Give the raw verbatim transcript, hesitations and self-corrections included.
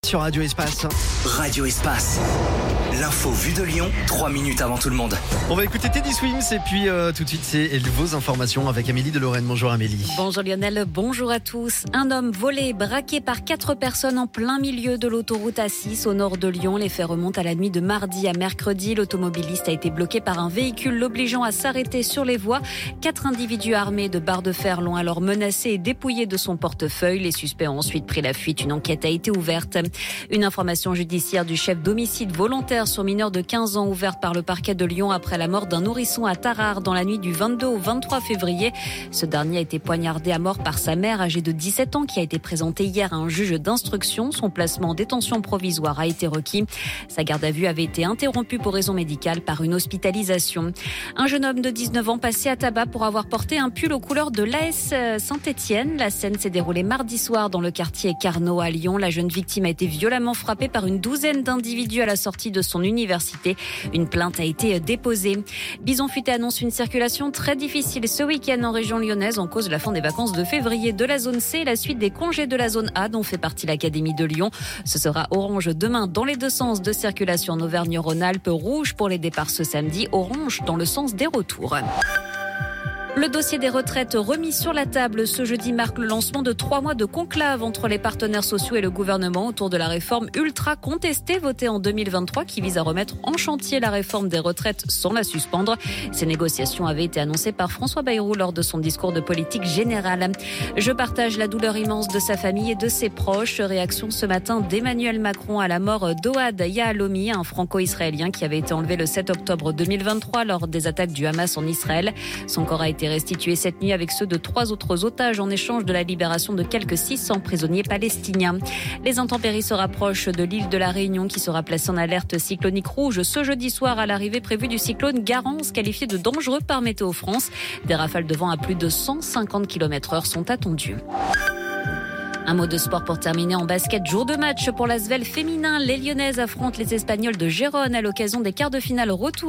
Sur Radio Espace. Radio Espace. L'info vue de Lyon, trois minutes avant tout le monde. On va écouter Teddy Swims et puis euh, tout de suite c'est vos informations avec Amélie de Lorraine. Bonjour Amélie. Bonjour Lionel, bonjour à tous. Un homme volé et braqué par quatre personnes en plein milieu de l'autoroute A six au nord de Lyon. Les faits remontent à la nuit de mardi à mercredi. L'automobiliste a été bloqué par un véhicule l'obligeant à s'arrêter sur les voies. Quatre individus armés de barres de fer l'ont alors menacé et dépouillé de son portefeuille. Les suspects ont ensuite pris la fuite. Une enquête a été ouverte. Une information judiciaire du chef d'homicide volontaire sur mineur de quinze ans ouverte par le parquet de Lyon après la mort d'un nourrisson à Tarare dans la nuit du vingt-deux au vingt-trois février. Ce dernier a été poignardé à mort par sa mère âgée de dix-sept ans qui a été présentée hier à un juge d'instruction. Son placement en détention provisoire a été requis. Sa garde à vue avait été interrompue pour raison médicale par une hospitalisation. Un jeune homme de dix-neuf ans passé à tabac pour avoir porté un pull aux couleurs de l'A S Saint-Étienne. La scène s'est déroulée mardi soir dans le quartier Carnot à Lyon. La jeune victime a été violemment frappée par une douzaine d'individus à la sortie de son université. Une plainte a été déposée. Bison Futé annonce une circulation très difficile ce week-end en région lyonnaise en cause de la fin des vacances de février de la zone C et la suite des congés de la zone A dont fait partie l'Académie de Lyon. Ce sera orange demain dans les deux sens de circulation en Auvergne-Rhône-Alpes, rouge pour les départs ce samedi, orange dans le sens des retours. Le dossier des retraites remis sur la table ce jeudi marque le lancement de trois mois de conclave entre les partenaires sociaux et le gouvernement autour de la réforme ultra contestée votée en deux mille vingt-trois qui vise à remettre en chantier la réforme des retraites sans la suspendre. Ces négociations avaient été annoncées par François Bayrou lors de son discours de politique générale. Je partage la douleur immense de sa famille et de ses proches. Réaction ce matin d'Emmanuel Macron à la mort d'Ohad Yahalomi, un franco-israélien qui avait été enlevé le sept octobre deux mille vingt-trois lors des attaques du Hamas en Israël. Son corps a été restitué cette nuit avec ceux de trois autres otages en échange de la libération de quelques six cents prisonniers palestiniens. Les intempéries se rapprochent de l'île de la Réunion qui sera placée en alerte cyclonique rouge ce jeudi soir à l'arrivée prévue du cyclone Garance qualifié de dangereux par Météo France. Des rafales de vent à plus de cent cinquante kilomètres heure sont attendues. Un mot de sport pour terminer en basket. Jour de match pour l'Asvel féminin. Les Lyonnaises affrontent les Espagnols de Gérone à l'occasion des quarts de finale retour.